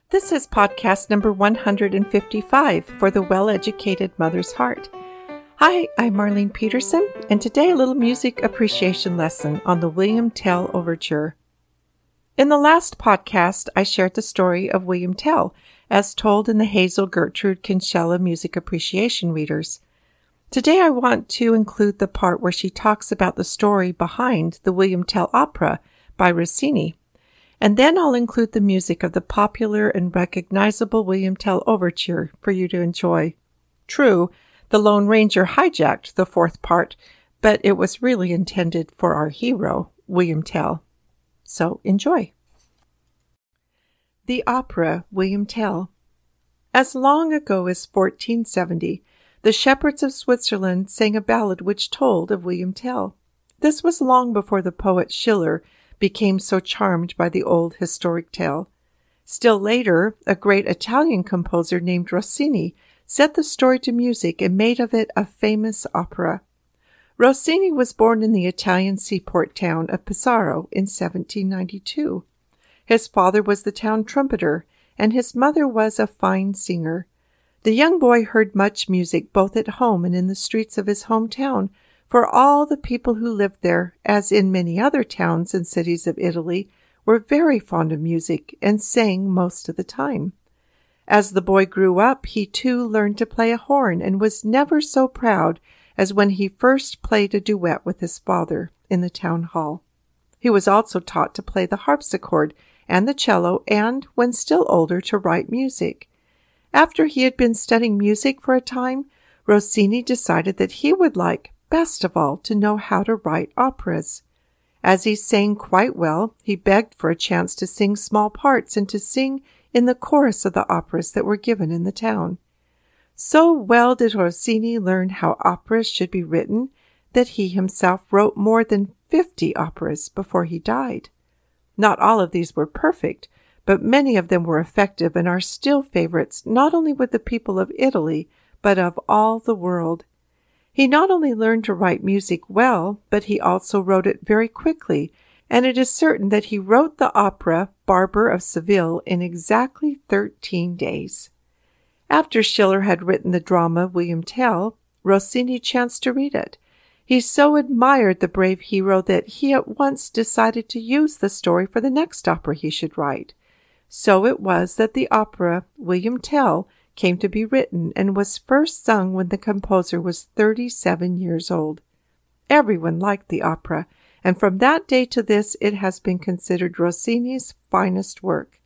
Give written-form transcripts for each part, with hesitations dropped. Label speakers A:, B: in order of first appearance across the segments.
A: This is podcast number 155 for the Well-Educated Mother's Heart. Hi, I'm Marlene Peterson, and today a little music appreciation lesson on the William Tell Overture. In the last podcast, I shared the story of William Tell, as told in the Hazel Gertrude Kinsella Music Appreciation Readers. Today I want to include the part where she talks about the story behind the William Tell Opera by Rossini. And then I'll include the music of the popular and recognizable William Tell Overture for you to enjoy. True, the Lone Ranger hijacked the fourth part, but it was really intended for our hero, William Tell. So enjoy. The Opera, William Tell. As long ago as 1470, the shepherds of Switzerland sang a ballad which told of William Tell. This was long before the poet Schiller became so charmed by the old historic tale. Still later, a great Italian composer named Rossini set the story to music and made of it a famous opera. Rossini was born in the Italian seaport town of Pesaro in 1792. His father was the town trumpeter, and his mother was a fine singer. The young boy heard much music both at home and in the streets of his hometown, for all the people who lived there, as in many other towns and cities of Italy, were very fond of music and sang most of the time. As the boy grew up, he too learned to play a horn and was never so proud as when he first played a duet with his father in the town hall. He was also taught to play the harpsichord and the cello and, when still older, to write music. After he had been studying music for a time, Rossini decided that he would like, best of all, to know how to write operas. As he sang quite well, he begged for a chance to sing small parts and to sing in the chorus of the operas that were given in the town. So well did Rossini learn how operas should be written that he himself wrote more than 50 operas before he died. Not all of these were perfect, but many of them were effective and are still favorites not only with the people of Italy, but of all the world. He not only learned to write music well, but he also wrote it very quickly, and it is certain that he wrote the opera Barber of Seville in exactly 13 days. After Schiller had written the drama William Tell, Rossini chanced to read it. He so admired the brave hero that he at once decided to use the story for the next opera he should write. So it was that the opera William Tell came to be written and was first sung when the composer was 37 years old. Everyone liked the opera, and from that day to this it has been considered Rossini's finest work.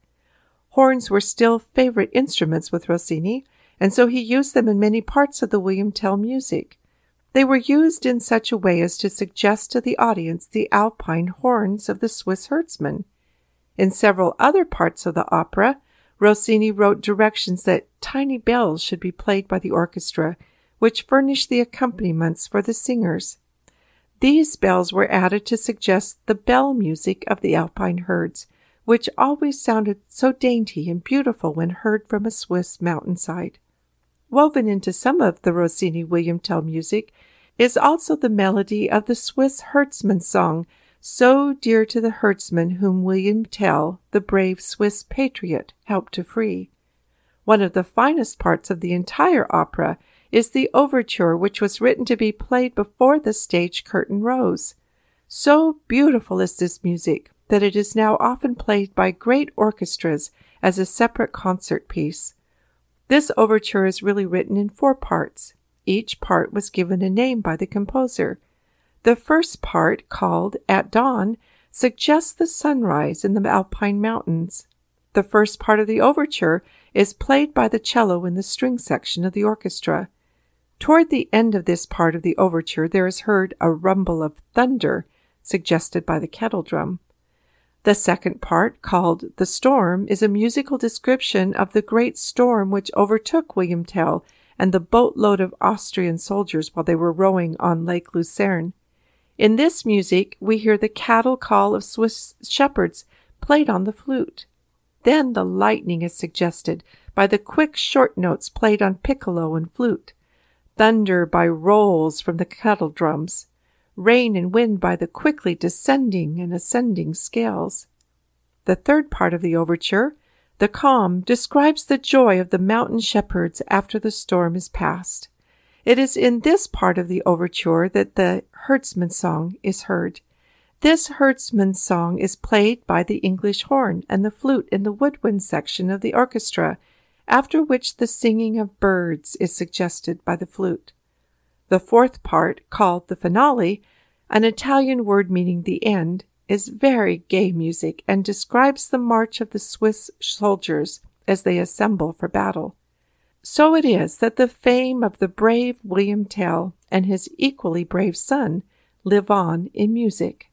A: Horns were still favorite instruments with Rossini, and so he used them in many parts of the William Tell music. They were used in such a way as to suggest to the audience the alpine horns of the Swiss herdsman. In several other parts of the opera, Rossini wrote directions that tiny bells should be played by the orchestra, which furnished the accompaniments for the singers. These bells were added to suggest the bell music of the alpine herds, which always sounded so dainty and beautiful when heard from a Swiss mountainside. Woven into some of the Rossini William Tell music is also the melody of the Swiss herdsman's song, so dear to the herdsman whom William Tell, the brave Swiss patriot, helped to free. One of the finest parts of the entire opera is the overture, which was written to be played before the stage curtain rose. So beautiful is this music that it is now often played by great orchestras as a separate concert piece. This overture is really written in 4 parts. Each part was given a name by the composer. The first part, called At Dawn, suggests the sunrise in the Alpine mountains. The first part of the overture is played by the cello in the string section of the orchestra. Toward the end of this part of the overture, there is heard a rumble of thunder, suggested by the kettle drum. The second part, called The Storm, is a musical description of the great storm which overtook William Tell and the boatload of Austrian soldiers while they were rowing on Lake Lucerne. In this music, we hear the cattle call of Swiss shepherds played on the flute. Then the lightning is suggested by the quick short notes played on piccolo and flute, thunder by rolls from the kettle drums, rain and wind by the quickly descending and ascending scales. The third part of the overture, The calm describes the joy of the mountain shepherds after the storm is past. It is in this part of the overture that the herdsman's song is heard. This herdsman's song is played by the English horn and the flute in the woodwind section of the orchestra, after which the singing of birds is suggested by the flute. The fourth part, called the finale, an Italian word meaning the end, is very gay music and describes the march of the Swiss soldiers as they assemble for battle. So it is that the fame of the brave William Tell and his equally brave son live on in music.